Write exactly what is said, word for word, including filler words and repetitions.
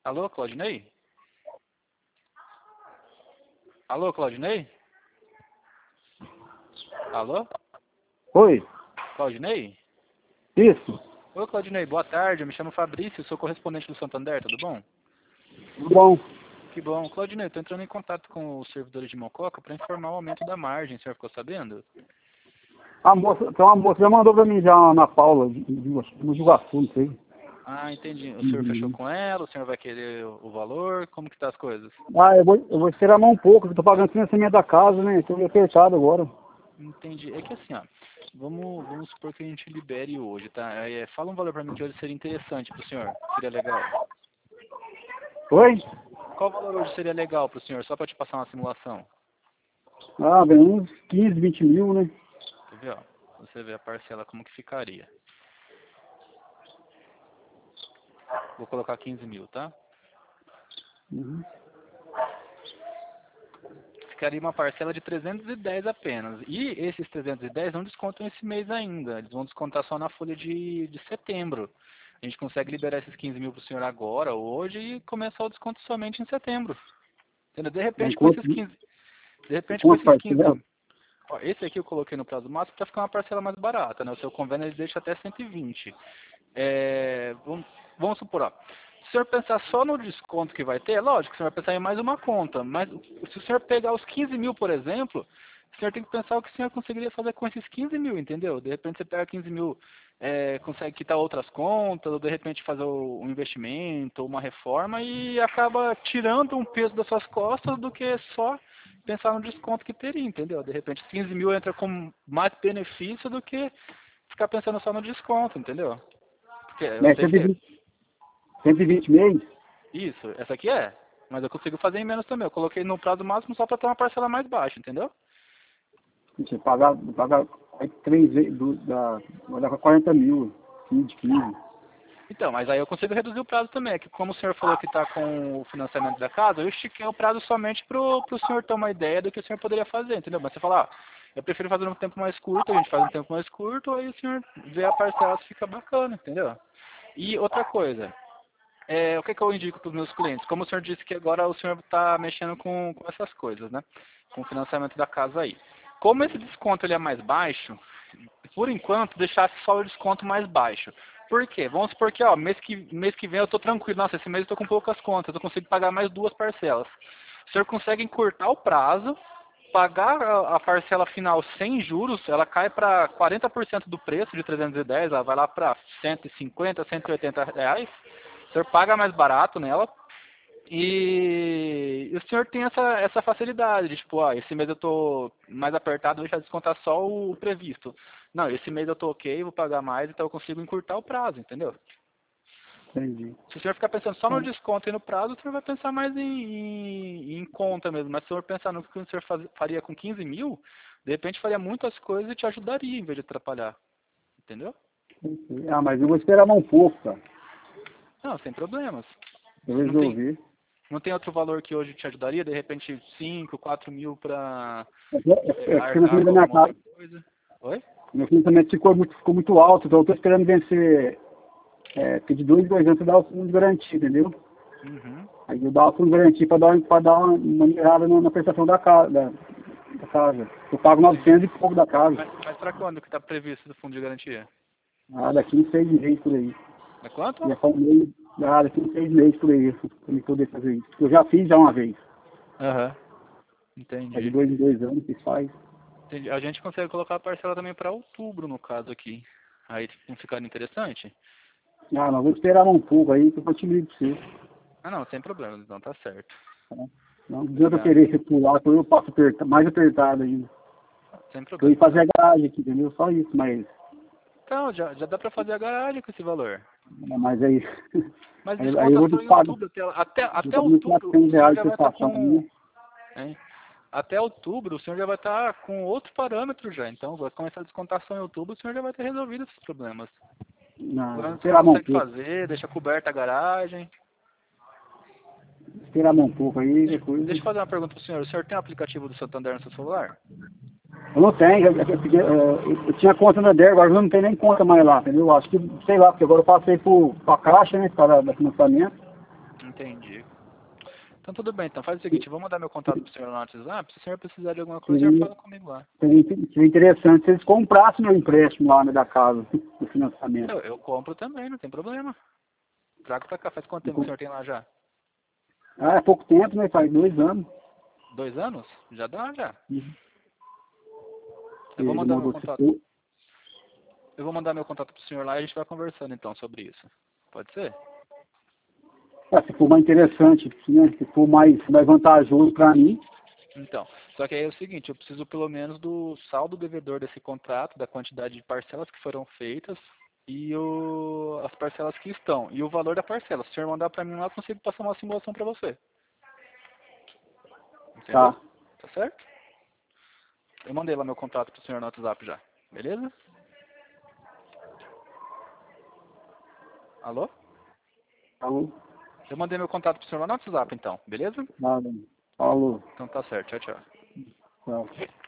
Alô, Claudinei? Alô, Claudinei? Alô? Oi, Claudinei? isso, Oi, Claudinei, boa tarde. Eu me chamo Fabrício, sou correspondente do Santander, tudo bom? tudo bom? Que bom. Claudinei, estou entrando em contato com os servidores de Mococa para informar o aumento da margem. O senhor ficou sabendo? A moça, tem uma moça já mandou pra mim já na Paula, de, de, no Jugaçu, não sei. Ah, entendi. O senhor fechou Uhum. com ela? O senhor vai querer o valor? Como que tá as coisas? Ah, eu vou, eu vou esperar mais um pouco, eu tô pagando financiamento da casa, né? Tô meio apertado agora. Entendi. É que assim, ó, vamos, vamos supor que a gente libere hoje, tá? É, fala um valor para mim que hoje seria interessante para o senhor. Seria legal. Oi? Qual valor hoje seria legal para o senhor? Só para te passar uma simulação. Ah, vem uns quinze, vinte mil, né? Quer ver, ó? Você vê a parcela como que ficaria. Vou colocar quinze mil, tá? Uhum. Ficaria uma parcela de trezentos e dez apenas. E esses trezentos e dez não descontam esse mês ainda. Eles vão descontar só na folha de, de setembro. A gente consegue liberar esses quinze mil para o senhor agora, hoje, e começar o desconto somente em setembro. Entendeu? De Mas repente, com quanto, esses quinze, de repente, com quanto esses quinze, parcela? ó, esse aqui eu coloquei no prazo máximo para ficar uma parcela mais barata, né? O seu convênio ele deixa até cento e vinte. É, vamos, vamos supor, ó, se o senhor pensar só no desconto que vai ter, é lógico, o senhor vai pensar em mais uma conta, mas se o senhor pegar os quinze mil, por exemplo, o senhor tem que pensar o que o senhor conseguiria fazer com esses quinze mil, entendeu? De repente você pega quinze mil, é, consegue quitar outras contas, ou de repente fazer um investimento, uma reforma, e acaba tirando um peso das suas costas do que só pensar no desconto que teria, entendeu? De repente quinze mil entra com mais benefício do que ficar pensando só no desconto, entendeu? Porque eu Mas sei que cento e vinte, cento e vinte mês? isso, essa aqui é, mas eu consigo fazer em menos também. Eu coloquei no prazo máximo só para ter uma parcela mais baixa, entendeu? Você pagar, pagar aí três vezes, do, da, vai dar quarenta mil, quinze, quinze. Então, mas aí eu consigo reduzir o prazo também. É que como o senhor falou que está com o financiamento da casa, eu estiquei o prazo somente para o senhor ter uma ideia do que o senhor poderia fazer, entendeu? Mas você fala, ah, eu prefiro fazer um tempo mais curto, a gente faz um tempo mais curto, aí o senhor vê a parcela se fica bacana, entendeu? E outra coisa, é, o que, que eu indico para os meus clientes? Como o senhor disse que agora o senhor está mexendo com, com essas coisas, né? Com o financiamento da casa aí. Como esse desconto ele é mais baixo, por enquanto, deixasse só o desconto mais baixo. Por quê? Vamos supor que, ó, mês que, mês que vem eu estou tranquilo. Nossa, esse mês eu estou com poucas contas, eu consigo pagar mais duas parcelas. O senhor consegue encurtar o prazo, pagar a, a parcela final sem juros, ela cai para quarenta por cento do preço de trezentos e dez, ela vai lá para cento e cinquenta, cento e oitenta reais. O senhor paga mais barato nela, e, e o senhor tem essa, essa facilidade de, tipo, ah, esse mês eu tô mais apertado, deixa eu descontar só o previsto. Não, esse mês eu tô ok, vou pagar mais, então eu consigo encurtar o prazo, entendeu? Entendi. Se o senhor ficar pensando só no desconto e no prazo, o senhor vai pensar mais em, em, em conta mesmo. Mas se o senhor pensar no que o senhor faz, faria com quinze mil, de repente faria muitas coisas e te ajudaria em vez de atrapalhar. Entendeu? Entendi. Ah, mas eu vou esperar mais um pouco, cara. Não, sem problemas. Eu Não tem, resolvi. não tem outro valor que hoje te ajudaria? De repente cinco, quatro mil para É, é, é, é que o arcar financiamento com da minha alguma outra casa, coisa? Oi? meu financiamento ficou muito, ficou muito alto, então eu tô esperando vencer, é, porque de dois em dois anos você dá o fundo de garantia, entendeu? Uhum. Aí eu dava o fundo de garantia para dar, pra dar uma, uma melhorada na, na prestação da casa, da, da casa. Eu pago Entendi. novecentos e pouco da casa. Mas, mas para quando que está previsto o fundo de garantia? Ah, daqui uns seis meses por aí. É quanto? Já foi um mês, ah, daqui uns seis meses por aí, pra me poder fazer isso. Eu já fiz já uma vez. Aham. É de Entendi. dois em dois anos que faz. Entendi. A gente consegue colocar a parcela também para outubro, no caso aqui. Aí não ficar interessante? Ah, não, vou esperar um pouco aí que eu continuo pra você. Ah, não, sem problema, então tá certo. Tá? Não adianta eu Obrigado. querer repular, eu passo aperta, mais apertado ainda. Sem Eu ia problema, fazer então. a garagem aqui, entendeu? Só isso, mas, Então, já, já dá para fazer a garagem com esse valor. mas aí, Mas aí, aí eu desconta vou ter só que em pagar. outubro. Até, até, Eu até tô com outubro quatrocentos o senhor reais já de vai estar prestação com... também. Hein? Até outubro o senhor já vai estar com outro parâmetro já. Então, vai começar a descontação em outubro, o senhor já vai ter resolvido esses problemas. Não, Agora vou o senhor esperar mais um consegue pouco. fazer, deixa coberta a garagem. Esperar mais um pouco aí, Deixa, depois. deixa eu fazer uma pergunta para o senhor. O senhor tem o aplicativo do Santander no seu celular? Eu não tenho, eu, eu, eu, eu, eu tinha conta na D E R, agora eu não tenho nem conta mais lá, entendeu? Acho que, sei lá, porque agora eu passei por, pra caixa, né, para da financiamento. Entendi. Então tudo bem, então faz o seguinte, eu vou mandar meu contato pro senhor lá no WhatsApp, se o senhor precisar de alguma coisa, o senhor fala comigo lá. Seria seria interessante se eles comprassem meu empréstimo lá, né, da casa, do financiamento. Eu, eu compro também, não tem problema. Trago pra cá, faz quanto tempo que o senhor tem lá já? Ah, é pouco tempo, né? Faz dois anos. Dois anos? Já dá, já. Uhum. Eu vou Ele mandar meu mandou contato. se- Eu vou mandar meu contato pro senhor lá e a gente vai conversando então sobre isso. Pode ser? ah, se for mais interessante, né? Se for mais, mais vantajoso para mim. Então, só que aí é o seguinte, eu preciso pelo menos do saldo devedor desse contrato, da quantidade de parcelas que foram feitas e o, as parcelas que estão, e o valor da parcela. Se o senhor mandar para mim lá, eu consigo passar uma simulação para você. Entendeu? Tá. Tá certo? Eu mandei lá meu contato pro senhor no WhatsApp já. Beleza? Alô? Falou. Eu mandei meu contato pro senhor lá no WhatsApp então. Beleza? Nada. Falou. Então tá certo. Tchau, tchau. Tchau.